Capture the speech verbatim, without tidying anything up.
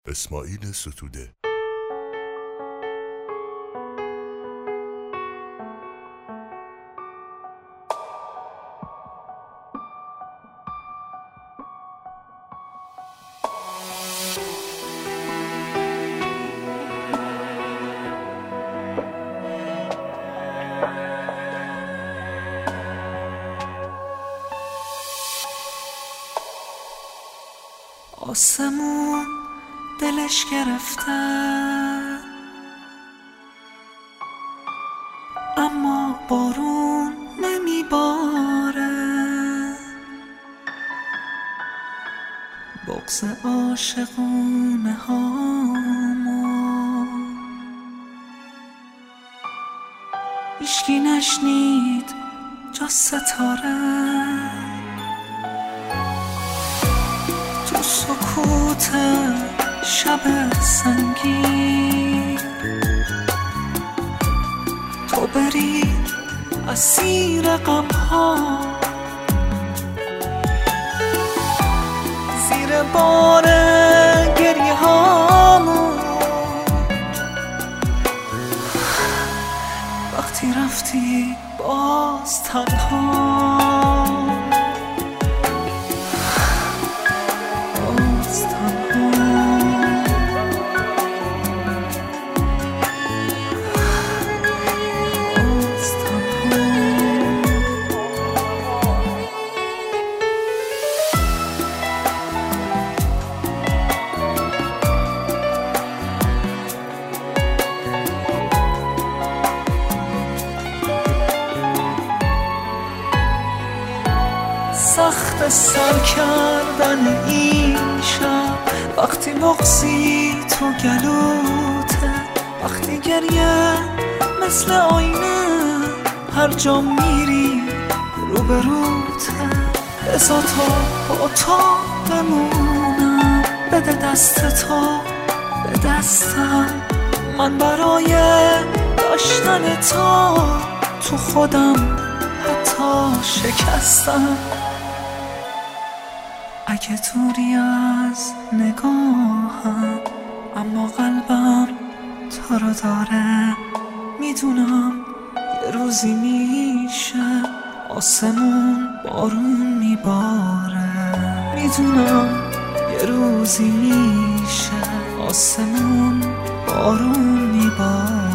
اسماعیل ستوده. آسمون دلش گرفته اما بارون نمیباره، بغض عاشقونه هامو هیچکی نشنید جز ستاره. تو سکوت شب سنگین تو بری اسیر غم‌ها، زیر بار گریه هامون وقتی رفتی باز تنها. سخت سر کردن این شب وقتی بغضی تو گلوته، وقتی گریه مثل آینه هر جا میری روبروته. بذار تا با تو بمونم، بده دست تو به دستم، من برای داشتن تو تو خودم حتی شکستم. اگه دوری از نگاهم اما قلبم تو رو داره، میدونم یه روزی میشه آسمون بارون میباره، میدونم یه روزی میشه آسمون بارون میباره.